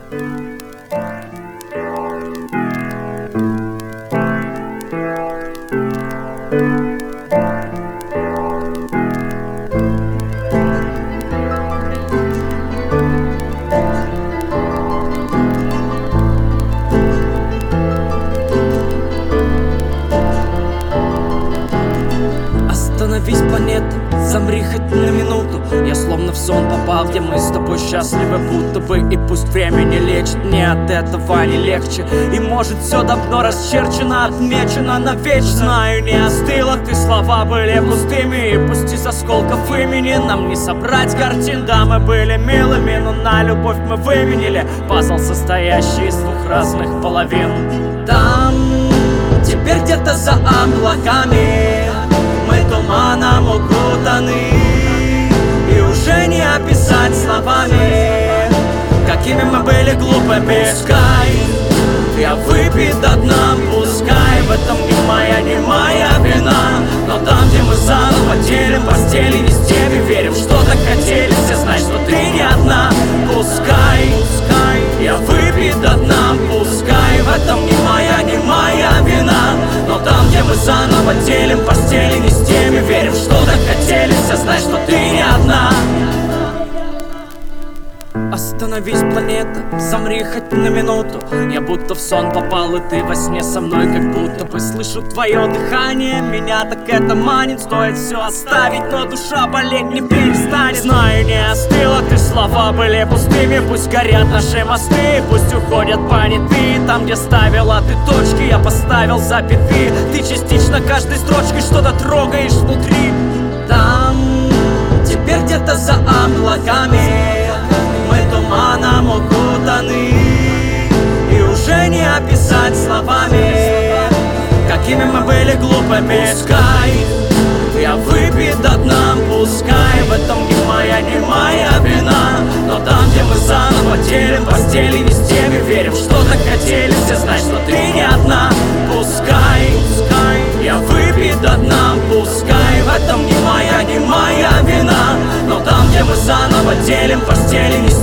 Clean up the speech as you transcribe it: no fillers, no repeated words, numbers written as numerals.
Остановись, планета, замри хоть на минуту. Я словно в сон попал, где мы с тобой счастливы будто бы. И пусть время не лечит, мне от этого не легче. И может все давно расчерчено, отмечено навечно. Знаю, не остыло, ты слова были пустыми. И пусть из осколков имени нам не собрать картин. Да, мы были милыми, но на любовь мы выменили пазл, состоящий из двух разных половин. Там, теперь где-то за облаками мы туманом укутаны, и уже не описать словами, какими мы были глупыми. Пускай я выпит до дна, пускай в этом не моя вина. Но там, где мы заново делим постели, не с теми верим, что так хотели. Все знают, что ты не одна. Пускай я выпит до дна, пускай в этом не моя вина. Но там, где мы заново делим постели, не с теми верим, что так хотели. Все знают, что ты не одна. Остановись, планета, замри хоть на минуту. Я будто в сон попал, и ты во сне со мной, как будто бы слышу твое дыхание. Меня так это манит, стоит все оставить, но душа болеть не перестанет. Знаю, не остыло, ты слова были пустыми. Пусть горят наши мосты, пусть уходят понятые. Там, где ставила ты точки, я поставил запятые. Ты частично каждой строчкой что-то трогаешь внутри. Там, теперь где-то за облаками мы туманом укутаны, и уже не описать словами, какими мы были глупыми. Пускай я выпит до дна, пускай в этом не моя вина. Но там, где мы заново делим постели, не с теми верим, что так хотели. Все знают, что ты не одна. Пускай я выпит до дна, пускай в этом не моя вина. Но там, где мы заново делим постели, не с